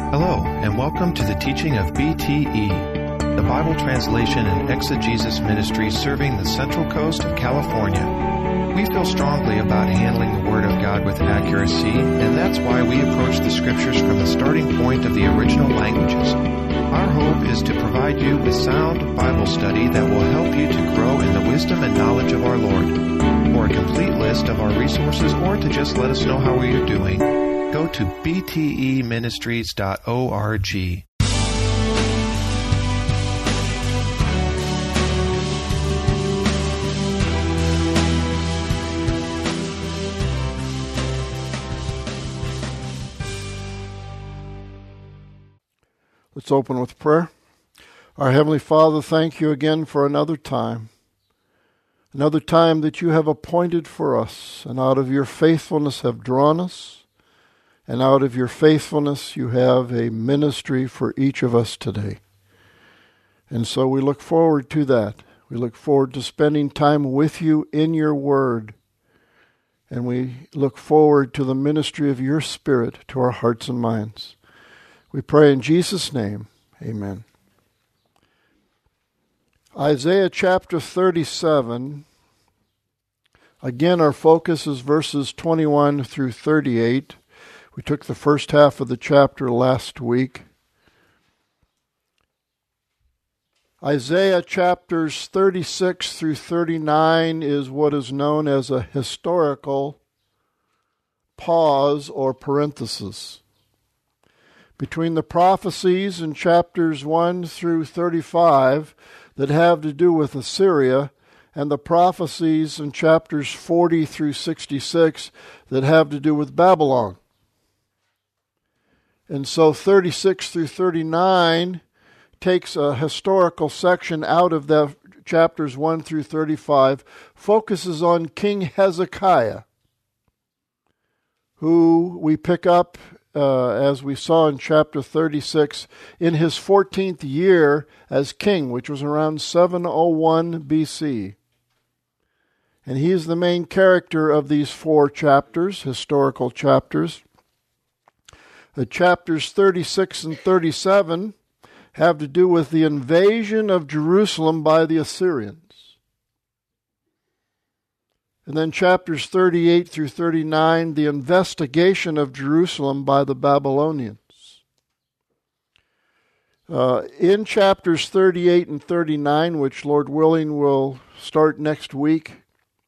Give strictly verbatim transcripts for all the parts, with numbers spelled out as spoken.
Hello, and welcome to the teaching of B T E, the Bible Translation and Exegesis Ministry serving the Central Coast of California. We feel strongly about handling the Word of God with accuracy, and that's why we approach the Scriptures from the starting point of the original languages. Our hope is to provide you with sound Bible study that will help you to grow in the wisdom and knowledge of our Lord. For a complete list of our resources or to just let us know how we are doing, go to b t e ministries dot org. Let's open with prayer. Our Heavenly Father, thank you again for another time. Another time that you have appointed for us, and out of your faithfulness have drawn us, and out of your faithfulness you have a ministry for each of us today. And so we look forward to that. We look forward to spending time with you in your word. And we look forward to the ministry of your Spirit to our hearts and minds. We pray in Jesus' name, amen. Isaiah chapter thirty-seven. Again, our focus is verses twenty-one through thirty-eight. We took the first half of the chapter last week. Isaiah chapters thirty-six through thirty-nine is what is known as a historical pause or parenthesis. Between the prophecies in chapters one through thirty-five that have to do with Assyria and the prophecies in chapters forty through sixty-six that have to do with Babylon. And so thirty-six through thirty-nine takes a historical section out of the chapters one through thirty-five, focuses on King Hezekiah, who we pick up, uh, as we saw in chapter thirty-six, in his fourteenth year as king, which was around seven oh one B C. And he is the main character of these four chapters, historical chapters. The chapters thirty-six and thirty-seven have to do with the invasion of Jerusalem by the Assyrians. And then chapters thirty-eight through thirty-nine, the investigation of Jerusalem by the Babylonians. Uh, in chapters thirty-eight and thirty-nine, which Lord willing will start next week,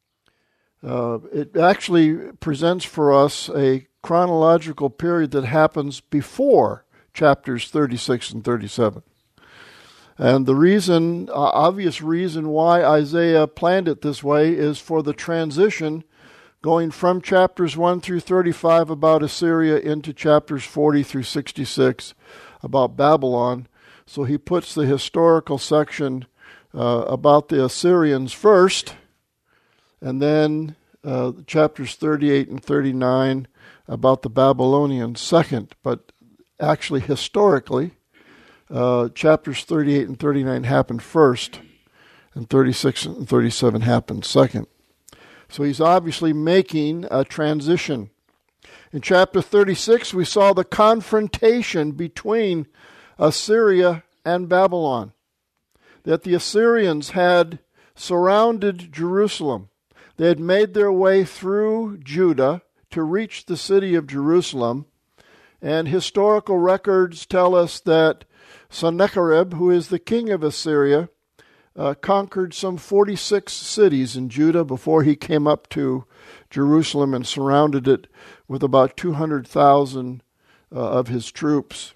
uh, it actually presents for us a chronological period that happens before chapters thirty-six and thirty-seven. And the reason, uh, obvious reason why Isaiah planned it this way is for the transition going from chapters one through thirty-five about Assyria into chapters forty through sixty-six about Babylon. So he puts the historical section uh, about the Assyrians first, and then uh, chapters thirty-eight and thirty-nine about the Babylonians second. But actually, historically, uh, chapters thirty-eight and thirty-nine happened first, and thirty-six and thirty-seven happened second. So he's obviously making a transition. In chapter thirty-six, we saw the confrontation between Assyria and Babylon, that the Assyrians had surrounded Jerusalem. They had made their way through Judah to reach the city of Jerusalem, and historical records tell us that Sennacherib, who is the king of Assyria, uh, conquered some forty-six cities in Judah before he came up to Jerusalem and surrounded it with about two hundred thousand uh, of his troops.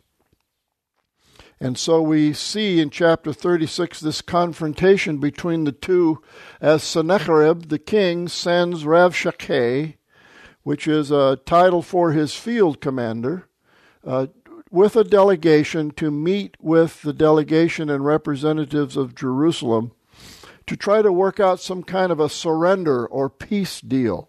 And so we see in chapter thirty-six this confrontation between the two as Sennacherib, the king, sends Rabshakeh, which is a title for his field commander, uh, with a delegation to meet with the delegation and representatives of Jerusalem to try to work out some kind of a surrender or peace deal.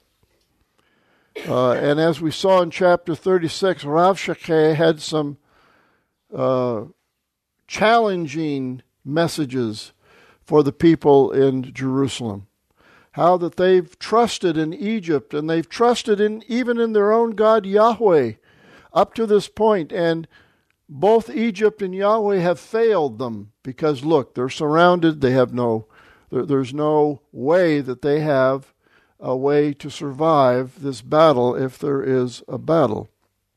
Uh, and as we saw in chapter thirty-six, Rabshakeh had some uh, challenging messages for the people in Jerusalem. How that they've trusted in Egypt, and they've trusted in even in their own God Yahweh up to this point, and both Egypt and Yahweh have failed them because, look, they're surrounded. They have no, there, there's no way that they have a way to survive this battle if there is a battle.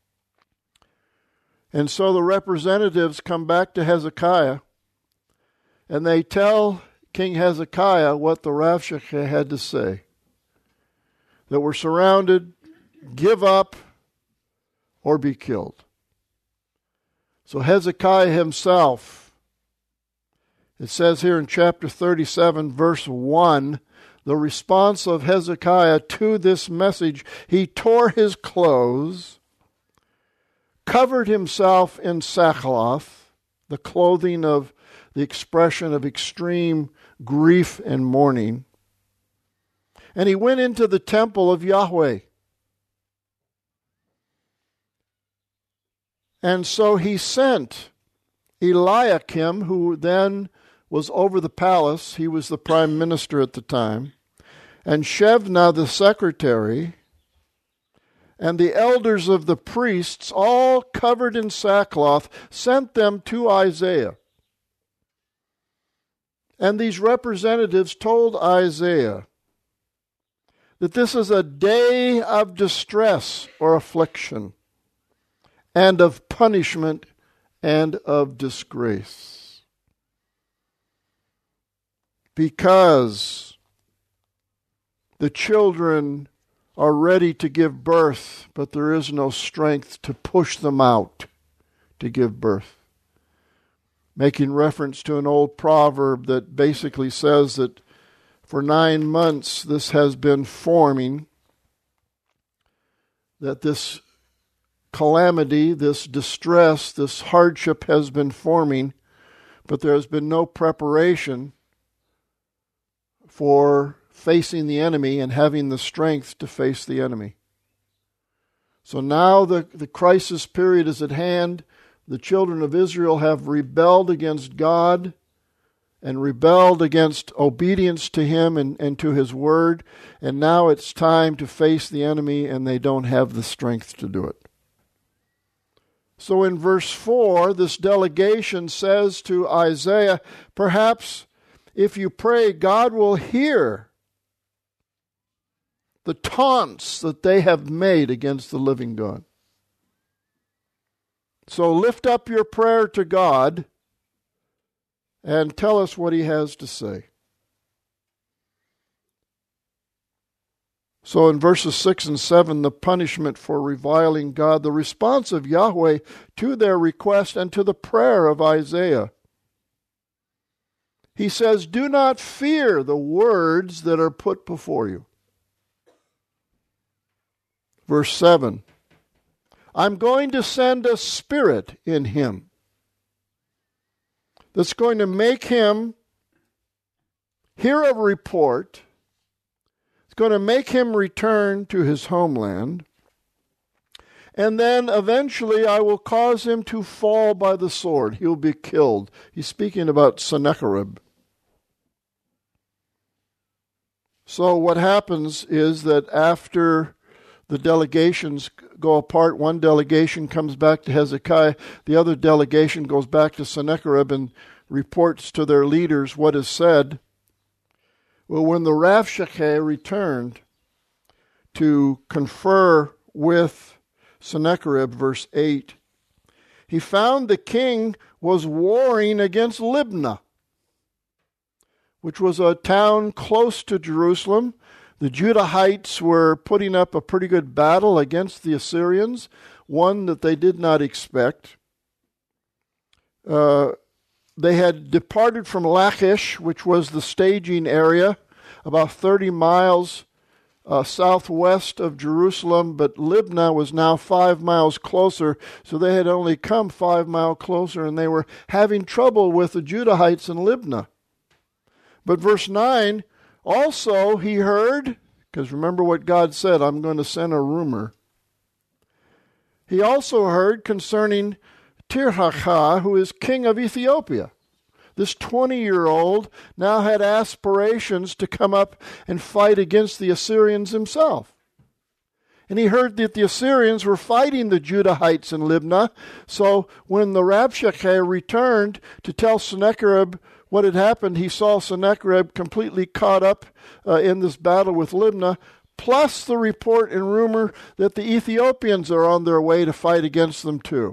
And so the representatives come back to Hezekiah, and they tell King Hezekiah what the Ravshakeh had to say. That we're surrounded, give up, or be killed. So Hezekiah himself, it says here in chapter thirty-seven, verse one, the response of Hezekiah to this message, he tore his clothes, covered himself in sackcloth, the clothing of the expression of extreme grief and mourning, and he went into the temple of Yahweh. And so he sent Eliakim, who then was over the palace, he was the prime minister at the time, and Shebna the secretary, and the elders of the priests, all covered in sackcloth, sent them to Isaiah. And these representatives told Isaiah that this is a day of distress or affliction, and of punishment and of disgrace. Because the children are ready to give birth, but there is no strength to push them out to give birth. Making reference to an old proverb that basically says that for nine months this has been forming, that this calamity, this distress, this hardship has been forming, but there has been no preparation for facing the enemy and having the strength to face the enemy. So now the, the crisis period is at hand. The children of Israel have rebelled against God and rebelled against obedience to Him and, and to His Word, and now it's time to face the enemy, and they don't have the strength to do it. So in verse four, this delegation says to Isaiah, perhaps if you pray, God will hear the taunts that they have made against the living God. So lift up your prayer to God and tell us what He has to say. So in verses six and seven, the punishment for reviling God, the response of Yahweh to their request and to the prayer of Isaiah. He says, do not fear the words that are put before you. Verse seven, I'm going to send a spirit in him that's going to make him hear a report. It's going to make him return to his homeland. And then eventually I will cause him to fall by the sword. He'll be killed. He's speaking about Sennacherib. So what happens is that after the delegations go apart, one delegation comes back to Hezekiah, the other delegation goes back to Sennacherib and reports to their leaders what is said. Well, when the Ravshakeh returned to confer with Sennacherib, verse eight, he found the king was warring against Libnah, which was a town close to Jerusalem. The Judahites were putting up a pretty good battle against the Assyrians, one that they did not expect. Uh, they had departed from Lachish, which was the staging area, about thirty miles uh, southwest of Jerusalem, but Libnah was now five miles closer, so they had only come five miles closer, and they were having trouble with the Judahites in Libnah. But verse nine, also he heard, because remember what God said, I'm going to send a rumor. He also heard concerning Tirhakah, who is king of Ethiopia. This twenty-year-old now had aspirations to come up and fight against the Assyrians himself. And he heard that the Assyrians were fighting the Judahites in Libnah. So when the Rabshakeh returned to tell Sennacherib what had happened, he saw Sennacherib completely caught up uh, in this battle with Libnah, plus the report and rumor that the Ethiopians are on their way to fight against them too.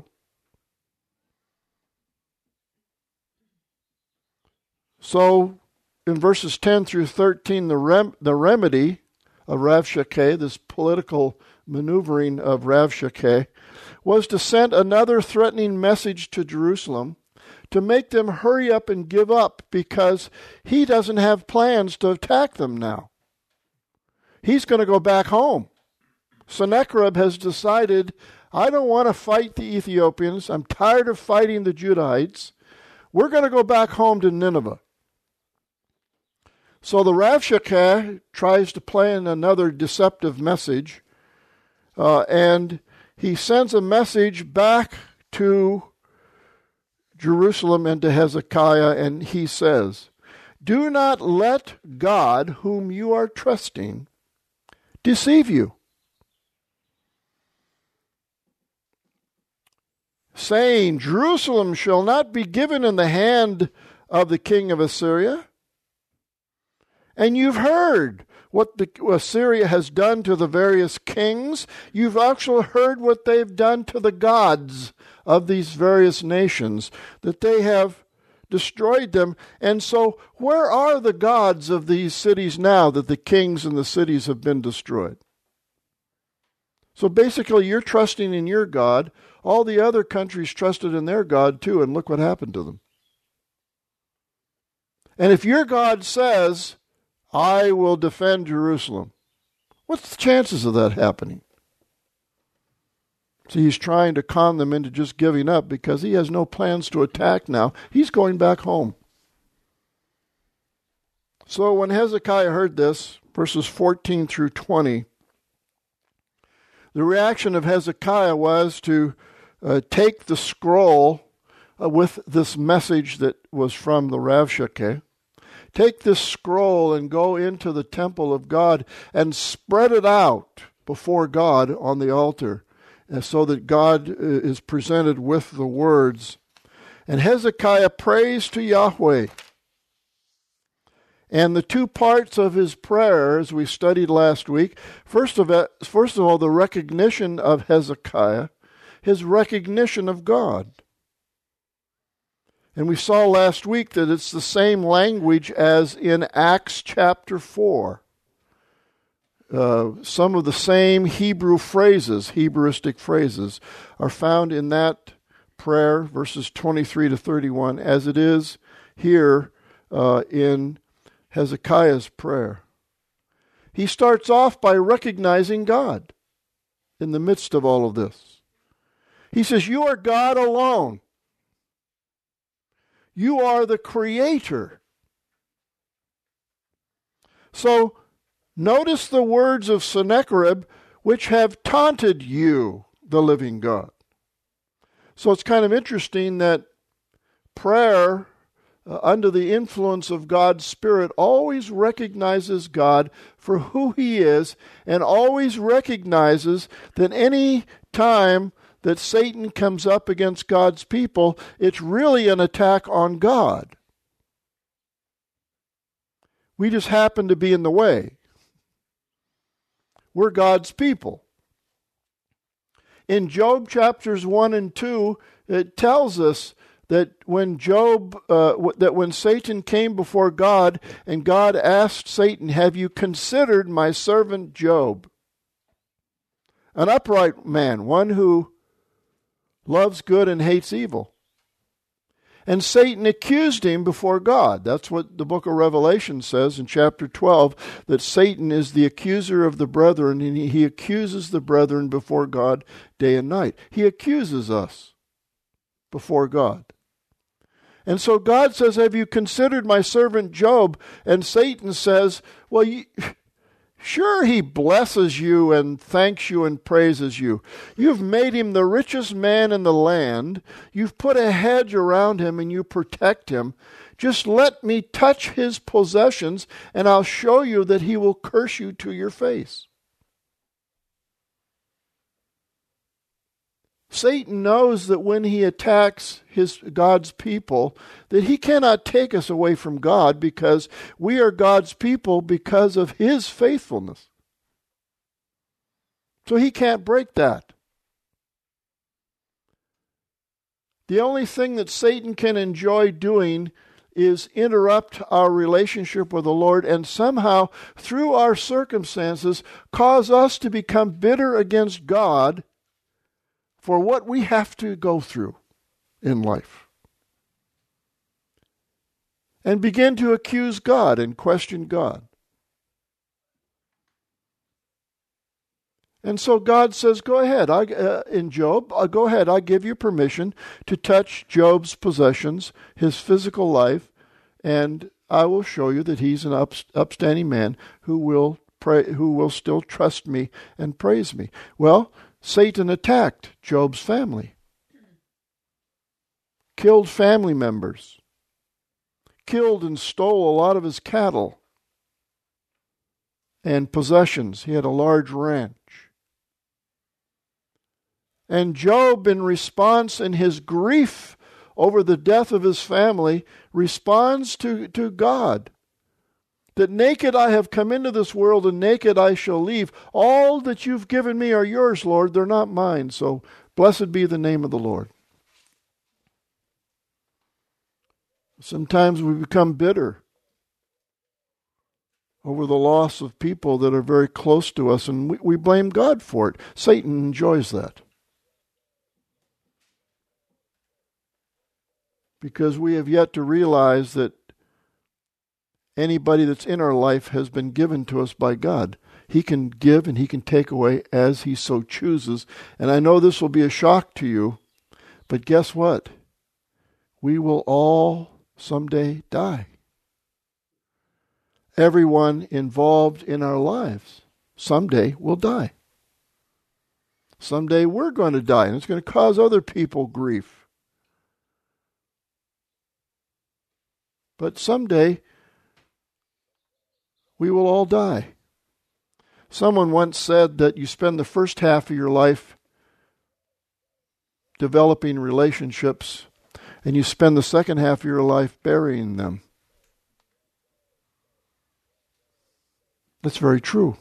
So in verses ten through thirteen, the, rem- the remedy of Rabshakeh, this political maneuvering of Rabshakeh, was to send another threatening message to Jerusalem to make them hurry up and give up, because he doesn't have plans to attack them now. He's going to go back home. Sennacherib has decided, I don't want to fight the Ethiopians. I'm tired of fighting the Judahites. We're going to go back home to Nineveh. So the Rabshakeh tries to plan another deceptive message, uh, and he sends a message back to Jerusalem and to Hezekiah, and he says, do not let God, whom you are trusting, deceive you, saying, Jerusalem shall not be given in the hand of the king of Assyria. And you've heard what the Assyria has done to the various kings. You've also heard what they've done to the gods of these various nations, that they have destroyed them. And so where are the gods of these cities now that the kings and the cities have been destroyed? So basically you're trusting in your God. All the other countries trusted in their God too, and look what happened to them. And if your God says, I will defend Jerusalem, what's the chances of that happening? See, he's trying to con them into just giving up because he has no plans to attack now. He's going back home. So when Hezekiah heard this, verses fourteen through twenty, the reaction of Hezekiah was to uh, take the scroll uh, with this message that was from the Rabshakeh, take this scroll and go into the temple of God and spread it out before God on the altar, so that God is presented with the words. And Hezekiah prays to Yahweh. And the two parts of his prayer, as we studied last week, first of, it, first of all, the recognition of Hezekiah, his recognition of God. And we saw last week that it's the same language as in Acts chapter four. Uh, some of the same Hebrew phrases, Hebrewistic phrases, are found in that prayer, verses twenty-three to thirty-one, as it is here uh, in Hezekiah's prayer. He starts off by recognizing God in the midst of all of this. He says, you are God alone. You are the creator. So, notice the words of Sennacherib, which have taunted you, the living God. So it's kind of interesting that prayer uh, under the influence of God's Spirit always recognizes God for who He is, and always recognizes that any time that Satan comes up against God's people, it's really an attack on God. We just happen to be in the way. We're God's people. In Job chapters one and two, it tells us that when Job, uh, that when Satan came before God and God asked Satan, have you considered my servant Job? An upright man, one who loves good and hates evil. And Satan accused him before God. That's what the book of Revelation says in chapter twelve, that Satan is the accuser of the brethren, and he accuses the brethren before God day and night. He accuses us before God. And so God says, have you considered my servant Job? And Satan says, well, you, sure, he blesses you and thanks you and praises you. You've made him the richest man in the land. You've put a hedge around him and you protect him. Just let me touch his possessions and I'll show you that he will curse you to your face. Satan knows that when he attacks his God's people, that he cannot take us away from God, because we are God's people because of his faithfulness. So he can't break that. The only thing that Satan can enjoy doing is interrupt our relationship with the Lord, and somehow, through our circumstances, cause us to become bitter against God for what we have to go through in life, and begin to accuse God and question God. And so God says, go ahead, I, uh, in Job, uh, go ahead, I give you permission to touch Job's possessions, his physical life, and I will show you that he's an up, upstanding man who will pray, who will still trust me and praise me. Well, Satan attacked Job's family, killed family members, killed and stole a lot of his cattle and possessions. He had a large ranch. And Job, in response, in his grief over the death of his family, responds to, to God, that naked I have come into this world, and naked I shall leave. All that you've given me are yours, Lord. They're not mine. So blessed be the name of the Lord. Sometimes we become bitter over the loss of people that are very close to us, and we, we blame God for it. Satan enjoys that, because we have yet to realize that anybody that's in our life has been given to us by God. He can give and he can take away as he so chooses. And I know this will be a shock to you, but guess what? We will all someday die. Everyone involved in our lives someday will die. Someday we're going to die, and it's going to cause other people grief. But someday, we will all die. Someone once said that you spend the first half of your life developing relationships, and you spend the second half of your life burying them. That's very true.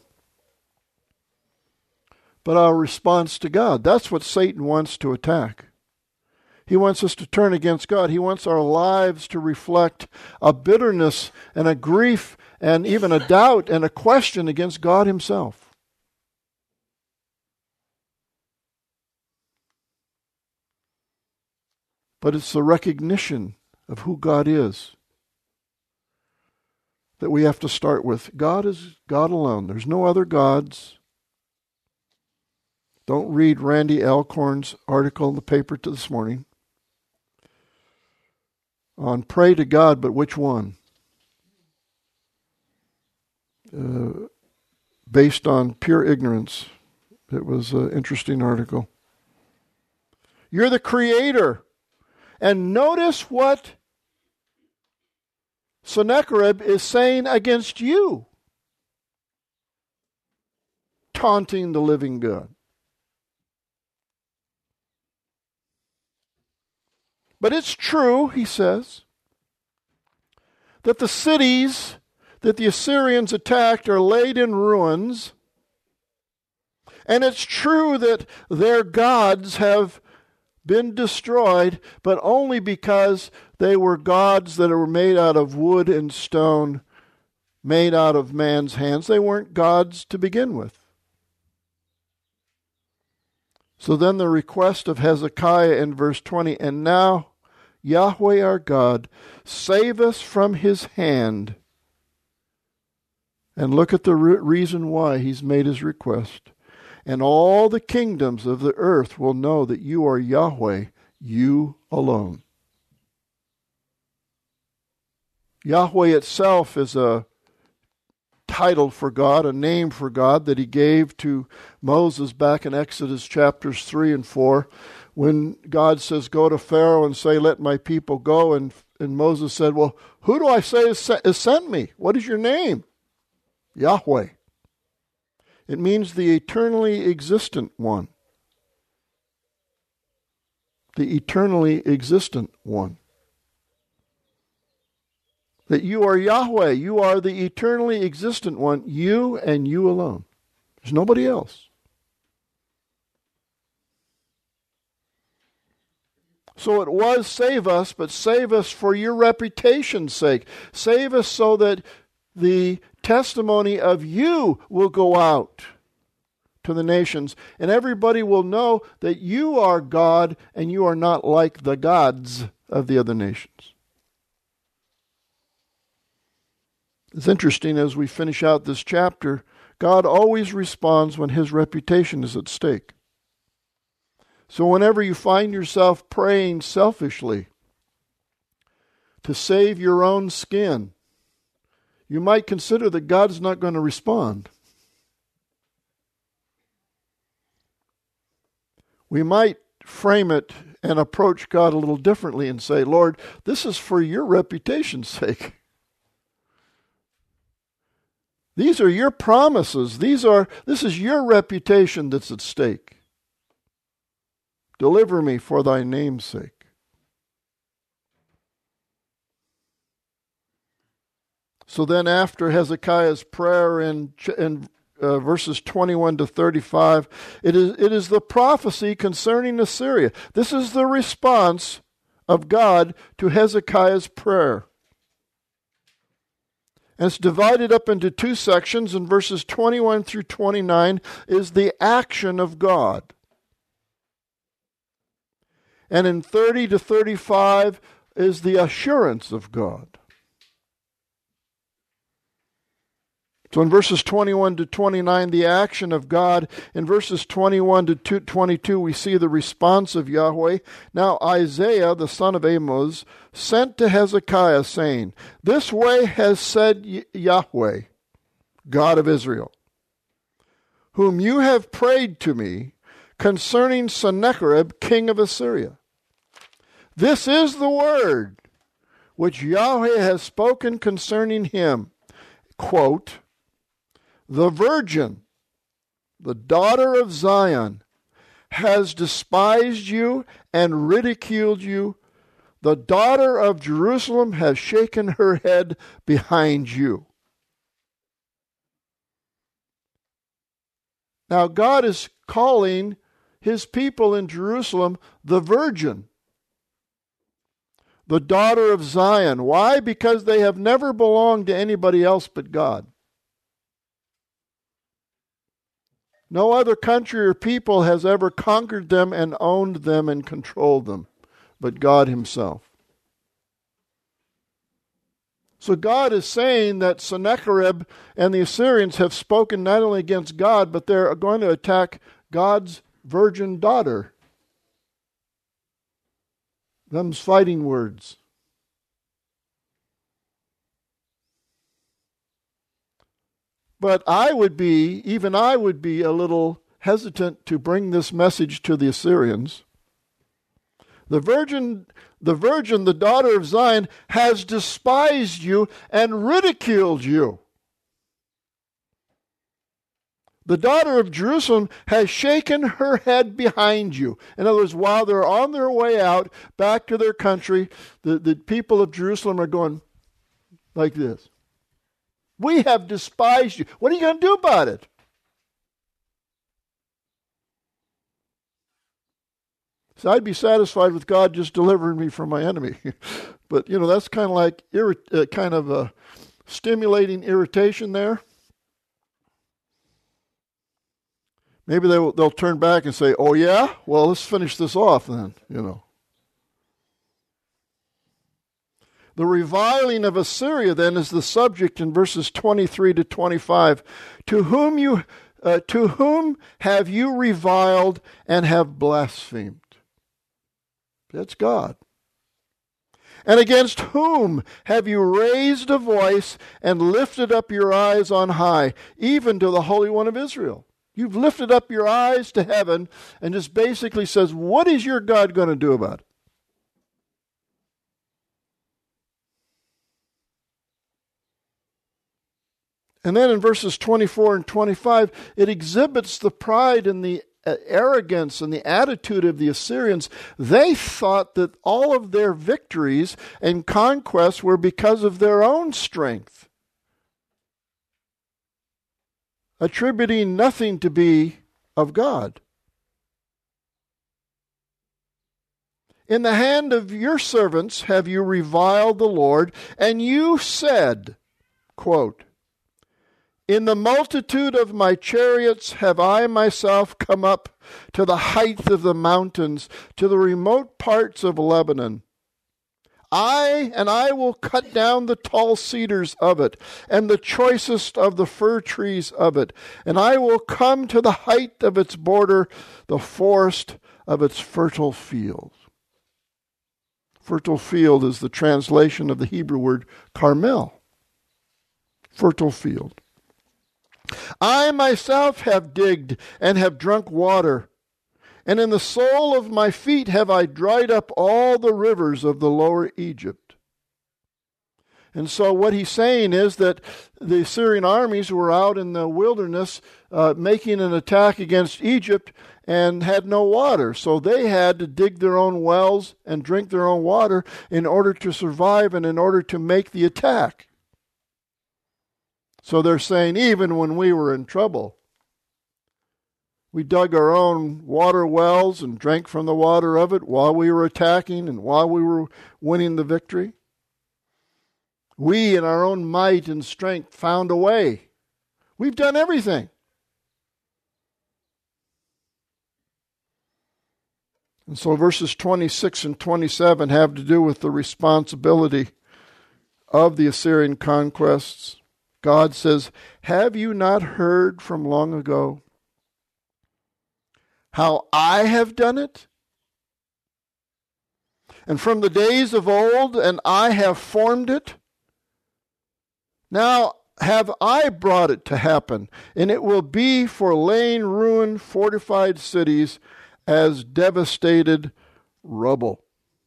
But our response to God, that's what Satan wants to attack. He wants us to turn against God. He wants our lives to reflect a bitterness and a grief and even a doubt and a question against God himself. But it's the recognition of who God is that we have to start with. God is God alone. There's no other gods. Don't read Randy Alcorn's article in the paper this morning on pray to God, but which one? Uh, based on pure ignorance. It was an interesting article. You're the creator. And notice what Sennacherib is saying against you. Taunting the living God. But it's true, he says, that the cities that the Assyrians attacked are laid in ruins. And it's true that their gods have been destroyed, but only because they were gods that were made out of wood and stone, made out of man's hands. They weren't gods to begin with. So then the request of Hezekiah in verse twenty, and now, Yahweh our God, save us from his hand. And look at the re- reason why he's made his request. And all the kingdoms of the earth will know that you are Yahweh, you alone. Yahweh itself is a title for God, a name for God that he gave to Moses back in Exodus chapters three and four. When God says, go to Pharaoh and say, let my people go. And, and Moses said, well, who do I say has sent me? What is your name? Yahweh. It means the eternally existent one. the eternally existent one. That you are Yahweh, you are the eternally existent one, you and you alone. There's nobody else. So it was save us, but save us for your reputation's sake. Save us so that the testimony of you will go out to the nations, and everybody will know that you are God and you are not like the gods of the other nations. It's interesting as we finish out this chapter, God always responds when his reputation is at stake. So whenever you find yourself praying selfishly to save your own skin, you might consider that God's not going to respond. We might frame it and approach God a little differently and say, Lord, this is for your reputation's sake. These are your promises. These are, this is your reputation that's at stake. Deliver me for thy name's sake. So then after Hezekiah's prayer in, in uh, verses twenty-one to thirty-five, it is, it is the prophecy concerning Assyria. This is the response of God to Hezekiah's prayer. And it's divided up into two sections. In verses twenty-one through twenty-nine is the action of God. And in thirty to thirty-five is the assurance of God. So in verses twenty-one to twenty-nine, the action of God. In verses twenty-one to twenty-two, we see the response of Yahweh. Now Isaiah, the son of Amoz, sent to Hezekiah, saying, This way has said Yahweh, God of Israel, whom you have prayed to me concerning Sennacherib, king of Assyria. This is the word which Yahweh has spoken concerning him. Quote, The virgin, the daughter of Zion, has despised you and ridiculed you. The daughter of Jerusalem has shaken her head behind you. Now God is calling his people in Jerusalem the virgin, the daughter of Zion. Why? Because they have never belonged to anybody else but God. No other country or people has ever conquered them and owned them and controlled them, but God himself. So God is saying that Sennacherib and the Assyrians have spoken not only against God, but they're going to attack God's virgin daughter. Them's fighting words. But I would be, even I would be a little hesitant to bring this message to the Assyrians. The virgin, the virgin, the daughter of Zion, has despised you and ridiculed you. The daughter of Jerusalem has shaken her head behind you. In other words, while they're on their way out back to their country, the, the people of Jerusalem are going like this. We have despised you. What are you going to do about it? So I'd be satisfied with God just delivering me from my enemy. But, you know, that's kind of like irri- uh, kind of a stimulating irritation there. Maybe they will, they'll turn back and say, oh yeah? Well, let's finish this off then, you know. The reviling of Assyria then is the subject in verses twenty-three to twenty-five. To whom you, uh, to whom have you reviled and have blasphemed? That's God. And against whom have you raised a voice and lifted up your eyes on high, even to the Holy One of Israel? You've lifted up your eyes to heaven and just basically says, what is your God going to do about it? And then in verses twenty-four and twenty-five, it exhibits the pride and the arrogance and the attitude of the Assyrians, they thought that all of their victories and conquests were because of their own strength, attributing nothing to be of God. In the hand of your servants have you reviled the Lord, and you said, quote, in the multitude of my chariots have I myself come up to the height of the mountains, to the remote parts of Lebanon. I and I will cut down the tall cedars of it, and the choicest of the fir trees of it, and I will come to the height of its border, the forest of its fertile fields. Fertile field is the translation of the Hebrew word Carmel. Fertile field. I myself have digged and have drunk water, and in the sole of my feet have I dried up all the rivers of the lower Egypt. And so what he's saying is that the Assyrian armies were out in the wilderness uh, making an attack against Egypt and had no water. So they had to dig their own wells and drink their own water in order to survive and in order to make the attack. So they're saying, even when we were in trouble, we dug our own water wells and drank from the water of it while we were attacking and while we were winning the victory. We, in our own might and strength, found a way. We've done everything. And so verses twenty-six and twenty-seven have to do with the responsibility of the Assyrian conquests. God says, have you not heard from long ago how I have done it? And from the days of old, and I have formed it? Now have I brought it to happen, and it will be for laying ruin fortified cities as devastated rubble.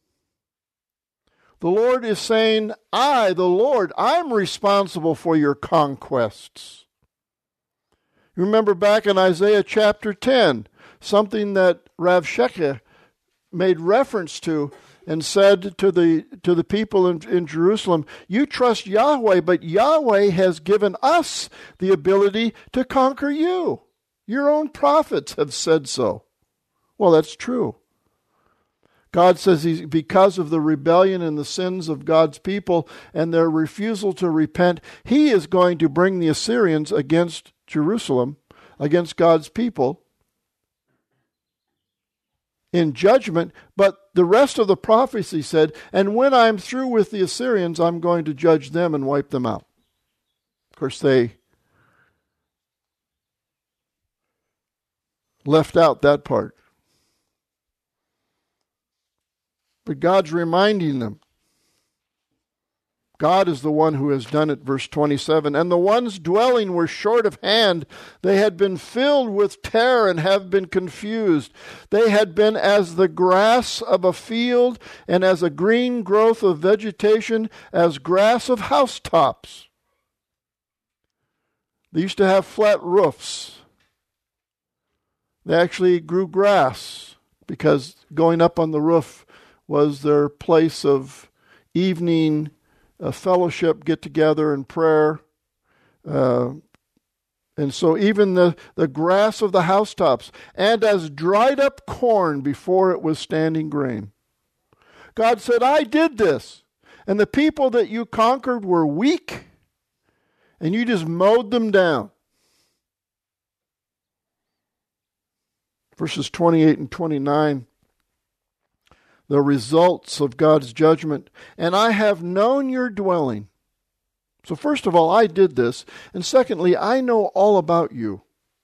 The Lord is saying, I, the Lord, I'm responsible for your conquests. You remember back in Isaiah chapter ten, something that Ravshekeh made reference to and said to the to the people in, in Jerusalem, you trust Yahweh, but Yahweh has given us the ability to conquer you. Your own prophets have said so. Well, that's true. God says he's, because of the rebellion and the sins of God's people and their refusal to repent, he is going to bring the Assyrians against Jerusalem, against God's people, in judgment. But the rest of the prophecy said, and when I'm through with the Assyrians, I'm going to judge them and wipe them out. Of course, they left out that part. But God's reminding them. God is the one who has done it, verse twenty-seven. And the ones dwelling were short of hand. They had been filled with terror and have been confused. They had been as the grass of a field and as a green growth of vegetation, as grass of housetops. They used to have flat roofs. They actually grew grass because going up on the roof was their place of evening uh, fellowship, get together and prayer. Uh, and so even the, the grass of the housetops, and as dried up corn before it was standing grain. God said, I did this. And the people that you conquered were weak, and you just mowed them down. Verses twenty-eight and twenty-nine. The results of God's judgment. And I have known your dwelling. So first of all, I did this. And secondly, I know all about you.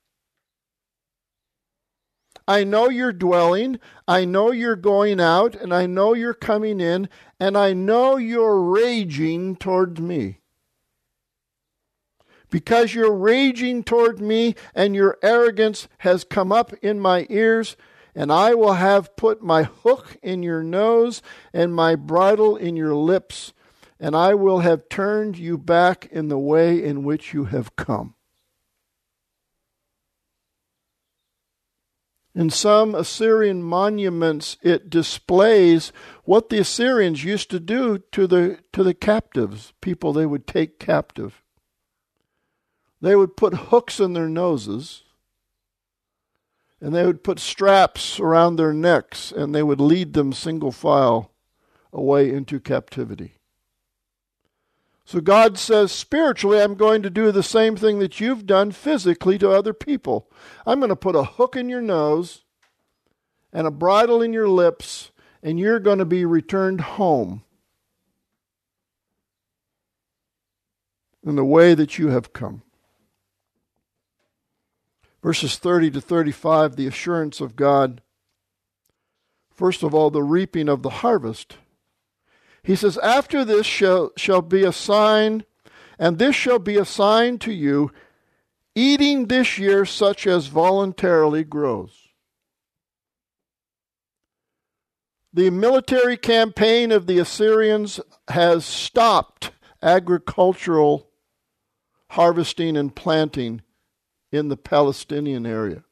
I know your dwelling. I know you're going out. And I know you're coming in. And I know you're raging toward me. Because you're raging toward me and your arrogance has come up in my ears, and I will have put my hook in your nose and my bridle in your lips, and I will have turned you back in the way in which you have come. In some Assyrian monuments, it displays what the Assyrians used to do to the to the captives, people they would take captive. They would put hooks in their noses, and they would put straps around their necks, and they would lead them single file away into captivity. So God says, spiritually, I'm going to do the same thing that you've done physically to other people. I'm going to put a hook in your nose and a bridle in your lips, and you're going to be returned home in the way that you have come. Verses thirty to thirty-five, the assurance of God. First of all, the reaping of the harvest. He says, after this shall, shall be a sign, and this shall be a sign to you, eating this year such as voluntarily grows. The military campaign of the Assyrians has stopped agricultural harvesting and planting in the Palestinian area.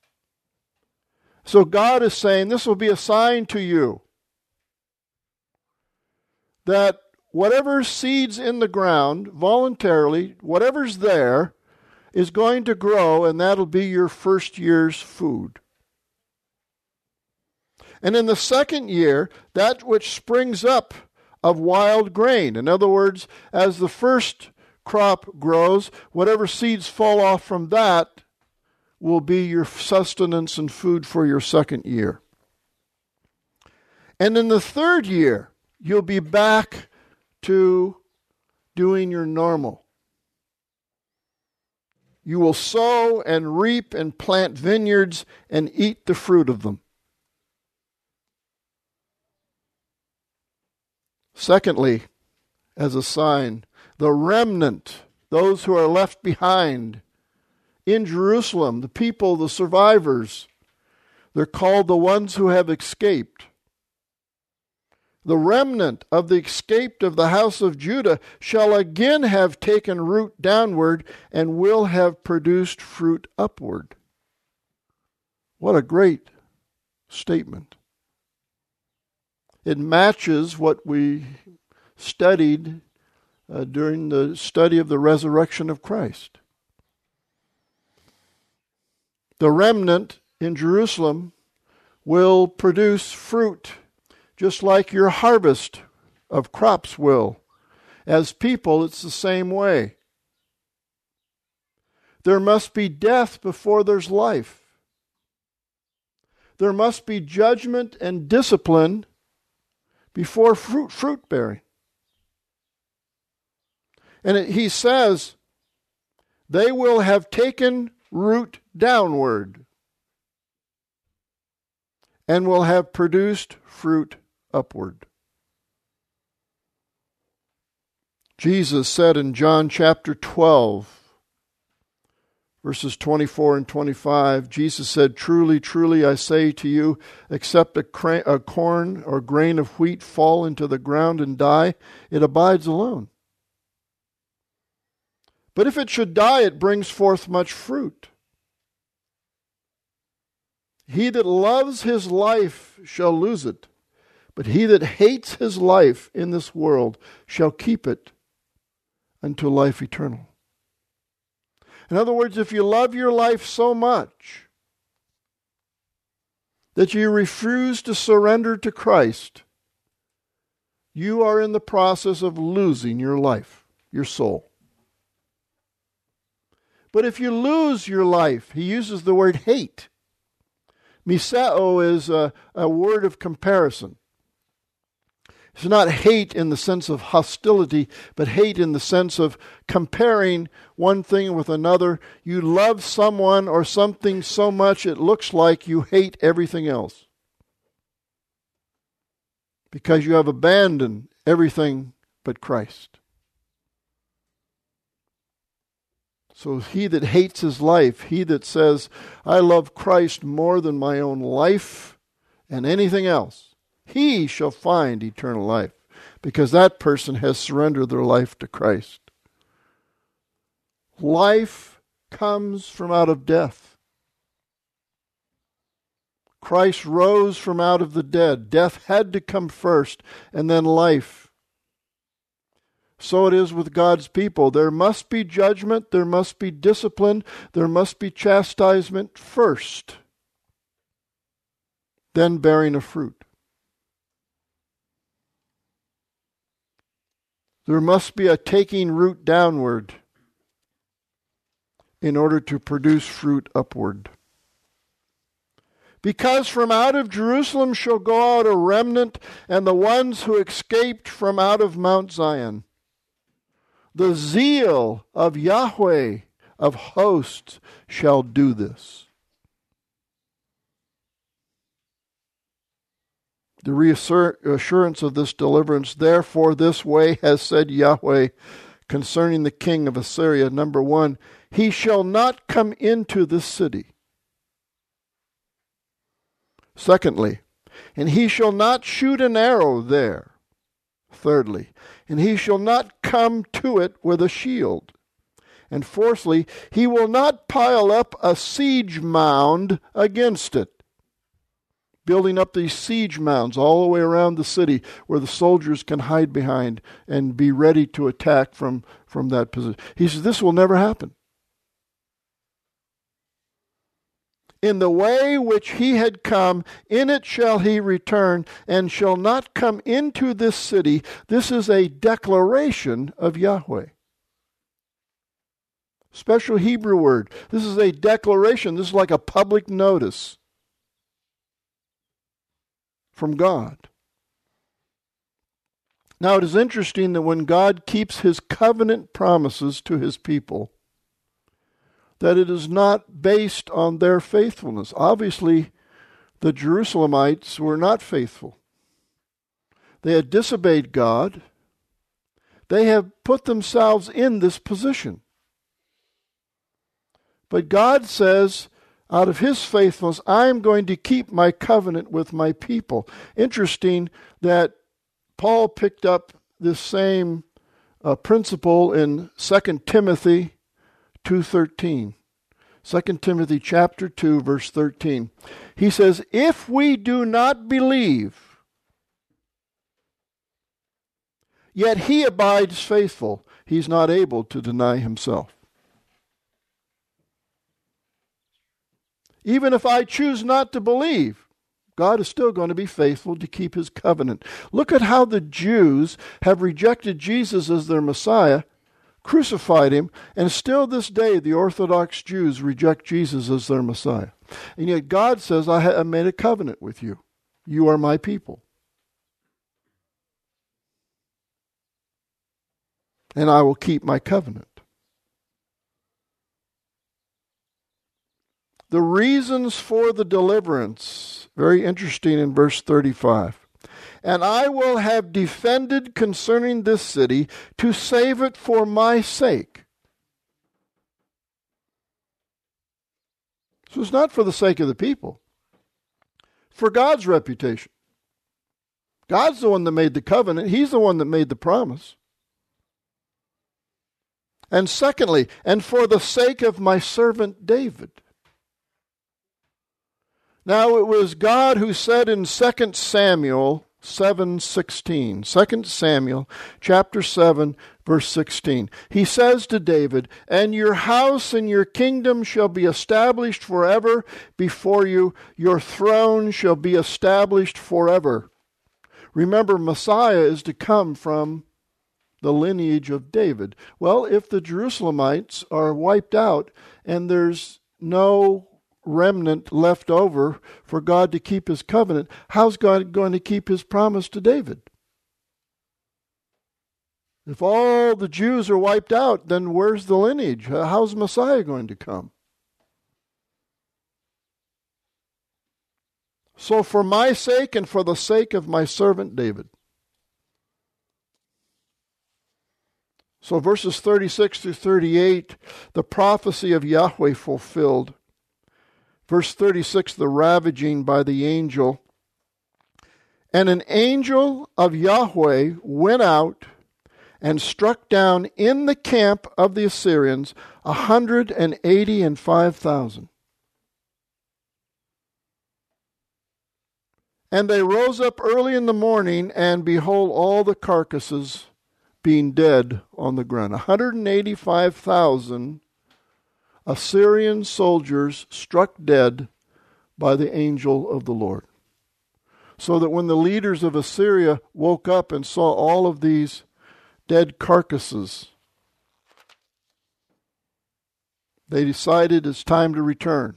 So God is saying, this will be a sign to you that whatever seeds in the ground, voluntarily, whatever's there, is going to grow, and that'll be your first year's food. And in the second year, that which springs up of wild grain. In other words, as the first crop grows, whatever seeds fall off from that will be your sustenance and food for your second year. And in the third year, you'll be back to doing your normal. You will sow and reap and plant vineyards and eat the fruit of them. Secondly, as a sign, the remnant, those who are left behind in Jerusalem, the people, the survivors, they're called the ones who have escaped. The remnant of the escaped of the house of Judah shall again have taken root downward and will have produced fruit upward. What a great statement. It matches what we studied uh, during the study of the resurrection of Christ. The remnant in Jerusalem will produce fruit, just like your harvest of crops will. As people, it's the same way. There must be death before there's life. There must be judgment and discipline before fruit, fruit bearing. And it, he says, they will have taken root downward and will have produced fruit upward. Jesus said in John chapter twelve, verses twenty-four and twenty-five, Jesus said, truly, truly, I say to you, except a, cra- a corn or grain of wheat fall into the ground and die, it abides alone. But if it should die, it brings forth much fruit. He that loves his life shall lose it, but he that hates his life in this world shall keep it unto life eternal. In other words, if you love your life so much that you refuse to surrender to Christ, you are in the process of losing your life, your soul. But if you lose your life, he uses the word hate. Miseo is a, a word of comparison. It's not hate in the sense of hostility, but hate in the sense of comparing one thing with another. You love someone or something so much it looks like you hate everything else, because you have abandoned everything but Christ. So he that hates his life, he that says, I love Christ more than my own life and anything else, he shall find eternal life, because that person has surrendered their life to Christ. Life comes from out of death. Christ rose from out of the dead. Death had to come first, and then life. So it is with God's people. There must be judgment, there must be discipline, there must be chastisement first, then bearing of fruit. There must be a taking root downward in order to produce fruit upward. Because from out of Jerusalem shall go out a remnant, and the ones who escaped from out of Mount Zion. The zeal of Yahweh of hosts shall do this. The reassurance of this deliverance, therefore this way has said Yahweh concerning the king of Assyria. Number one, he shall not come into this city. Secondly, and he shall not shoot an arrow there. Thirdly, and he shall not come to it with a shield. And fourthly, he will not pile up a siege mound against it. Building up these siege mounds all the way around the city where the soldiers can hide behind and be ready to attack from, from that position. He says this will never happen. In the way which he had come, in it shall he return, and shall not come into this city. This is a declaration of Yahweh. Special Hebrew word. This is a declaration. This is like a public notice from God. Now it is interesting that when God keeps his covenant promises to his people, that it is not based on their faithfulness. Obviously, the Jerusalemites were not faithful. They had disobeyed God. They have put themselves in this position. But God says, out of his faithfulness, I am going to keep my covenant with my people. Interesting that Paul picked up this same uh, principle in Second Timothy two thirteen. Second Timothy chapter two, verse thirteen. He says, if we do not believe, yet he abides faithful. He's not able to deny himself. Even if I choose not to believe, God is still going to be faithful to keep his covenant. Look at how the Jews have rejected Jesus as their Messiah, crucified him, and still this day the Orthodox Jews reject Jesus as their Messiah. And yet God says, I have made a covenant with you. You are my people. And I will keep my covenant. The reasons for the deliverance, very interesting in verse thirty-five. And I will have defended concerning this city to save it for my sake. So it's not for the sake of the people. For God's reputation. God's the one that made the covenant. He's the one that made the promise. And secondly, and for the sake of my servant David. Now it was God who said in Second Samuel seven sixteen. Second Samuel chapter seven verse sixteen. He says to David, and your house and your kingdom shall be established forever before you. Your throne shall be established forever. Remember, Messiah is to come from the lineage of David. Well, if the Jerusalemites are wiped out and there's no remnant left over for God to keep his covenant, how's God going to keep his promise to David? If all the Jews are wiped out, then where's the lineage? How's Messiah going to come? So for my sake and for the sake of my servant David. So verses thirty-six through thirty-eight, the prophecy of Yahweh fulfilled. Verse thirty-six, the ravaging by the angel. And an angel of Yahweh went out and struck down in the camp of the Assyrians a hundred and eighty and five thousand. And they rose up early in the morning, and behold, all the carcasses being dead on the ground. one hundred eighty-five thousand Assyrian soldiers struck dead by the angel of the Lord. So that when the leaders of Assyria woke up and saw all of these dead carcasses, they decided it's time to return.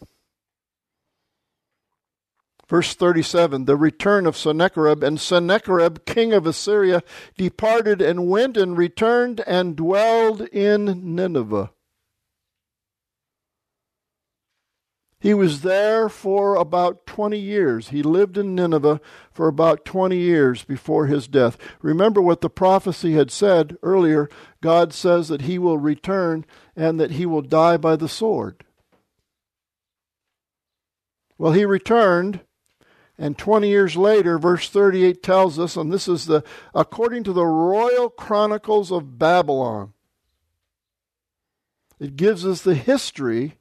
Verse thirty-seven, the return of Sennacherib. And Sennacherib, king of Assyria, departed and went and returned and dwelled in Nineveh. He was there for about twenty years. He lived in Nineveh for about twenty years before his death. Remember what the prophecy had said earlier. God says that he will return and that he will die by the sword. Well, he returned, and twenty years later, verse thirty-eight tells us, and this is the according to the Royal Chronicles of Babylon. It gives us the history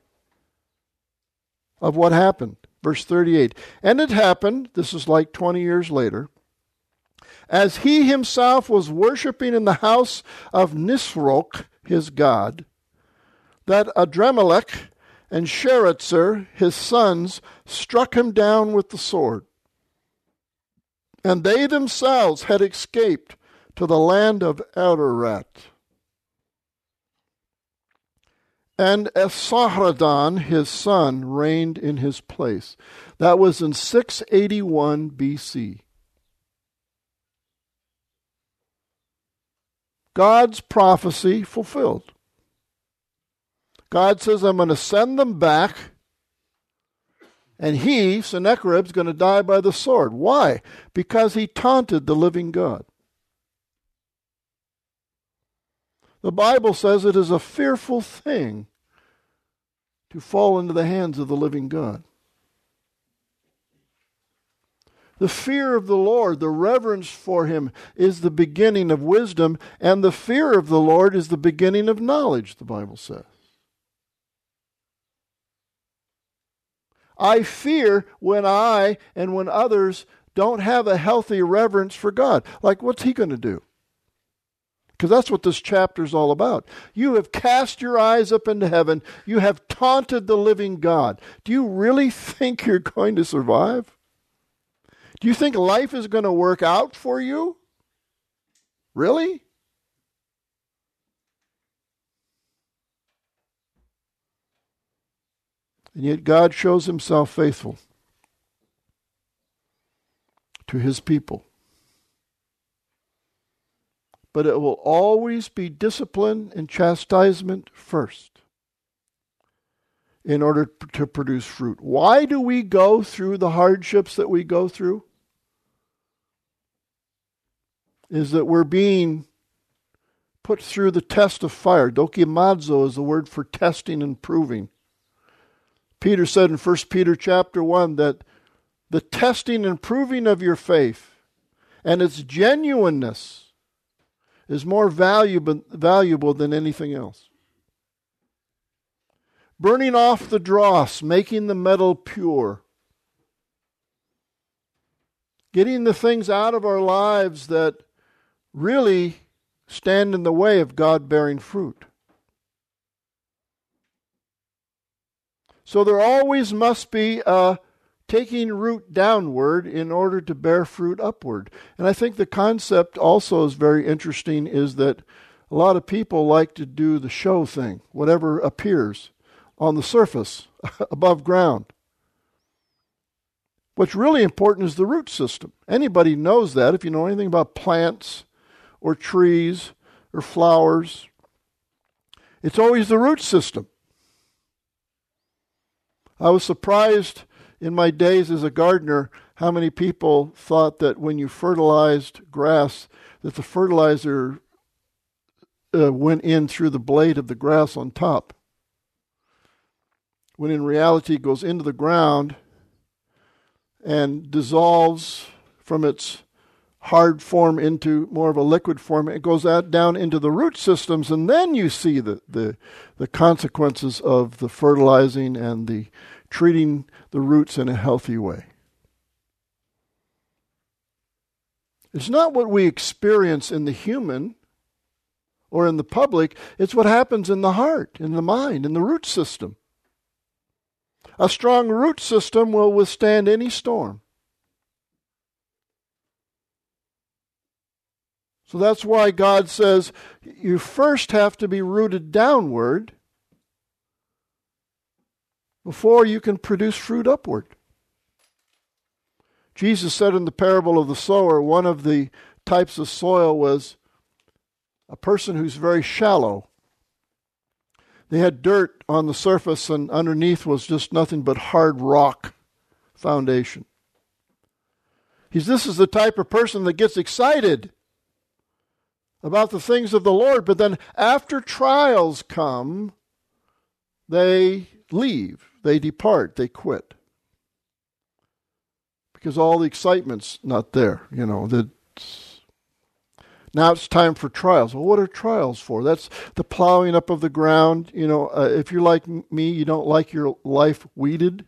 of what happened. Verse thirty-eight. And it happened, this is like twenty years later, as he himself was worshiping in the house of Nisroch, his god, that Adremelech and Sheretzer, his sons, struck him down with the sword. And they themselves had escaped to the land of Ararat. And Esarhaddon, his son, reigned in his place. That was in six eighty-one B C. God's prophecy fulfilled. God says, I'm going to send them back, and he, Sennacherib, is going to die by the sword. Why? Because he taunted the living God. The Bible says it is a fearful thing to fall into the hands of the living God. The fear of the Lord, the reverence for him, is the beginning of wisdom, and the fear of the Lord is the beginning of knowledge, the Bible says. I fear when I and when others don't have a healthy reverence for God. Like, what's he going to do? Because that's what this chapter is all about. You have cast your eyes up into heaven. You have taunted the living God. Do you really think you're going to survive? Do you think life is going to work out for you? Really? And yet God shows himself faithful to his people. But it will always be discipline and chastisement first in order to produce fruit. Why do we go through the hardships that we go through? Is that we're being put through the test of fire. Dokimazo is the word for testing and proving. Peter said in First Peter chapter one that the testing and proving of your faith and its genuineness is more valuable, valuable than anything else. Burning off the dross, making the metal pure. Getting the things out of our lives that really stand in the way of God bearing fruit. So there always must be a taking root downward in order to bear fruit upward. And I think the concept also is very interesting, is that a lot of people like to do the show thing, whatever appears on the surface, above ground. What's really important is the root system. Anybody knows that if you know anything about plants or trees or flowers. It's always the root system. I was surprised in my days as a gardener how many people thought that when you fertilized grass, that the fertilizer uh, went in through the blade of the grass on top. When in reality it goes into the ground and dissolves from its hard form into more of a liquid form. It goes out down into the root systems, and then you see the, the, the consequences of the fertilizing and the treating the roots in a healthy way. It's not what we experience in the human or in the public. It's what happens in the heart, in the mind, in the root system. A strong root system will withstand any storm. So that's why God says you first have to be rooted downward before you can produce fruit upward. Jesus said in the parable of the sower, one of the types of soil was a person who's very shallow. They had dirt on the surface, and underneath was just nothing but hard rock foundation. He's, this is the type of person that gets excited about the things of the Lord, but then after trials come, they leave, they depart, they quit. Because all the excitement's not there, you know. That's, now it's time for trials. Well, what are trials for? That's the plowing up of the ground. You know, uh, if you're like me, you don't like your life weeded.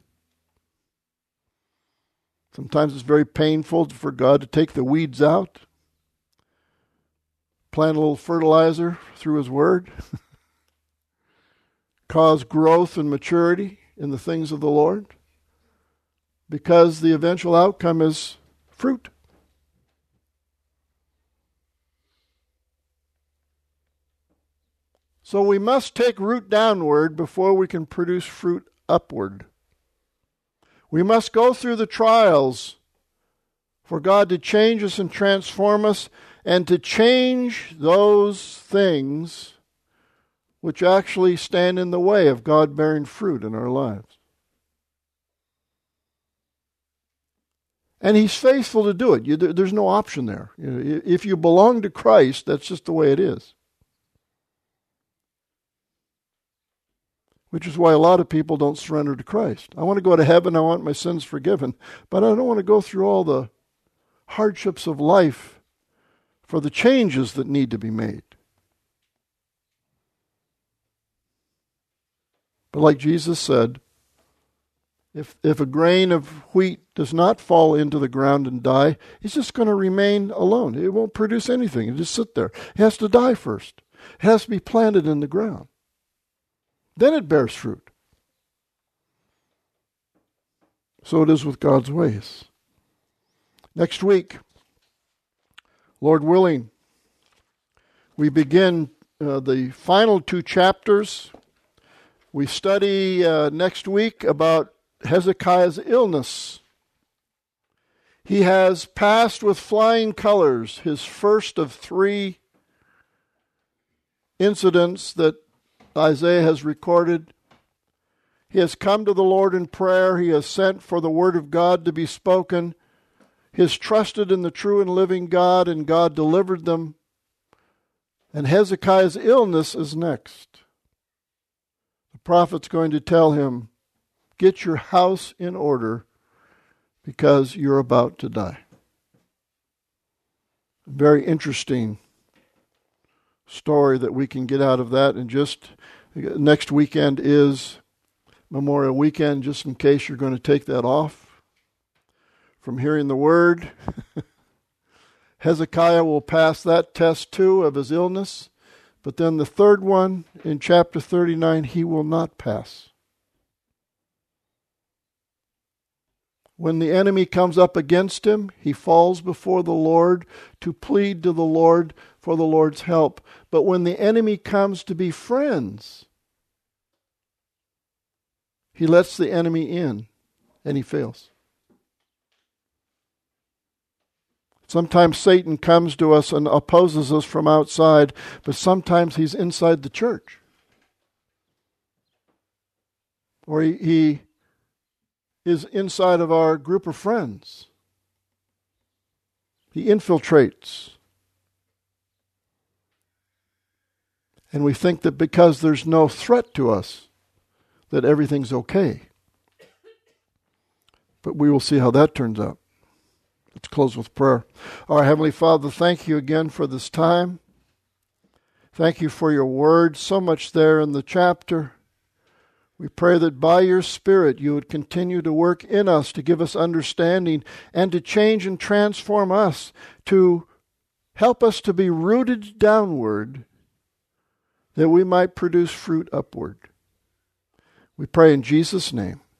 Sometimes it's very painful for God to take the weeds out. Plant a little fertilizer through His Word. Cause growth and maturity in the things of the Lord. Because the eventual outcome is fruit. So we must take root downward before we can produce fruit upward. We must go through the trials for God to change us and transform us, and to change those things which actually stand in the way of God bearing fruit in our lives. And He's faithful to do it. You, there's no option there. You know, if you belong to Christ, that's just the way it is. Which is why a lot of people don't surrender to Christ. I want to go to heaven, I want my sins forgiven, but I don't want to go through all the hardships of life for the changes that need to be made. But like Jesus said, if if a grain of wheat does not fall into the ground and die, it's just going to remain alone. It won't produce anything. It'll just sit there. It has to die first. It has to be planted in the ground. Then it bears fruit. So it is with God's ways. Next week, Lord willing, we begin uh, the final two chapters. We study uh, next week about Hezekiah's illness. He has passed with flying colors, his first of three incidents that Isaiah has recorded. He has come to the Lord in prayer. He has sent for the word of God to be spoken. He has trusted in the true and living God, and God delivered them. And Hezekiah's illness is next. The prophet's going to tell him, get your house in order because you're about to die. Very interesting story that we can get out of that. And just next weekend is Memorial Weekend, just in case you're going to take that off from hearing the word. Hezekiah will pass that test too of his illness, but then the third one in chapter thirty-nine he will not pass. When the enemy comes up against him, he falls before the Lord to plead to the Lord for the Lord's help. But when the enemy comes to be friends, he lets the enemy in and he fails. Sometimes Satan comes to us and opposes us from outside, but sometimes he's inside the church. Or he, he is inside of our group of friends. He infiltrates. And we think that because there's no threat to us, that everything's okay. But we will see how that turns out. Let's close with prayer. Our Heavenly Father, thank you again for this time. Thank you for your word. So much there in the chapter. We pray that by your Spirit you would continue to work in us to give us understanding and to change and transform us, to help us to be rooted downward that we might produce fruit upward. We pray in Jesus' name.